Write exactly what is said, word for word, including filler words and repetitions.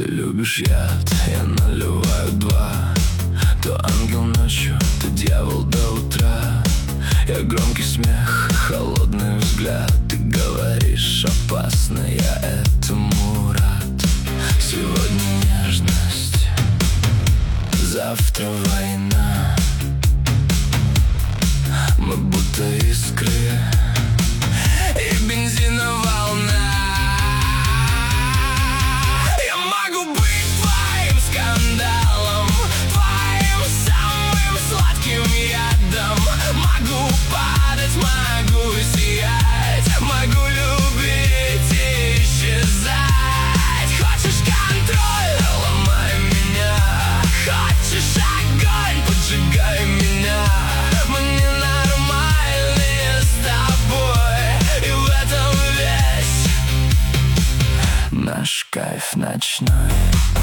любишь яд, я наливаю два. То ангел ночью, то дьявол до утра. Я громкий смех, холодный взгляд. Ты говоришь опасно, я этому рад. Сегодня нежность, завтра война. Мы будто искры и бензина волна. Я могу быть твоим скандалом, твоим самым сладким ядом. Могу падать, могу сиять, могу любить и исчезать. Хочешь контроль? Ломай меня. Хочешь огонь? Поджигай меня. Мы ненормальные с тобой, и в этом весь наш кайф ночной.